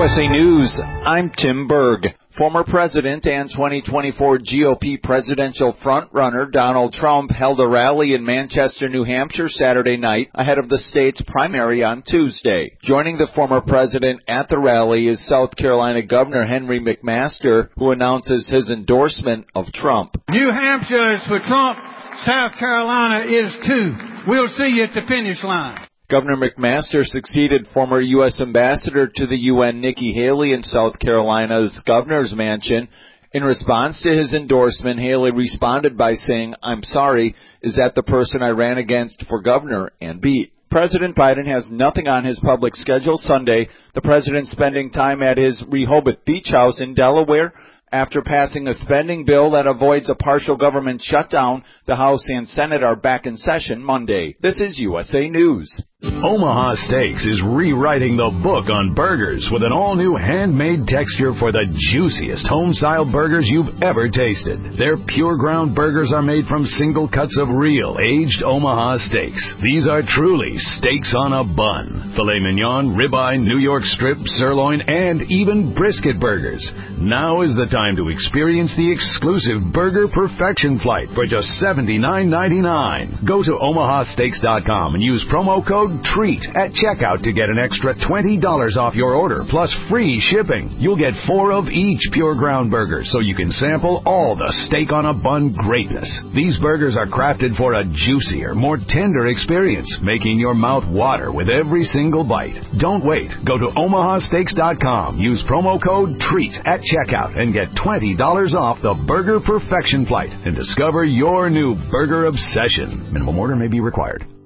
USA News, I'm Tim Berg. Former President and 2024 GOP presidential frontrunner Donald Trump held a rally in Manchester, New Hampshire Saturday night ahead of the state's primary on Tuesday. Joining the former president at the rally is South Carolina Governor Henry McMaster, who announces his endorsement of Trump. New Hampshire is for Trump. South Carolina is too. We'll see you at the finish line. Governor McMaster succeeded former U.S. Ambassador to the UN Nikki Haley in South Carolina's governor's mansion. In response to his endorsement, Haley responded by saying, "I'm sorry, is that the person I ran against for governor and beat?" President Biden has nothing on his public schedule Sunday. The president spending time at his Rehoboth Beach house in Delaware. After passing a spending bill that avoids a partial government shutdown, the House and Senate are back in session Monday. This is USA News. Omaha Steaks is rewriting the book on burgers with an all-new handmade texture for the juiciest home-style burgers you've ever tasted. Their pure ground burgers are made from single cuts of real, aged Omaha steaks. These are truly steaks on a bun. Filet mignon, ribeye, New York strip, sirloin, and even brisket burgers. Now is the time to experience the exclusive Burger Perfection Flight for just $79.99. Go to omahasteaks.com and use promo code TREAT at checkout to get an extra $20 off your order, plus free shipping. You'll get 4 of each pure ground burger, so you can sample all the steak on a bun greatness. These burgers are crafted for a juicier, more tender experience, making your mouth water with every single bite. Don't wait. Go to omahasteaks.com, use promo code TREAT at checkout, and get $20 off the Burger Perfection Flight and discover your new burger obsession. Minimum order may be required.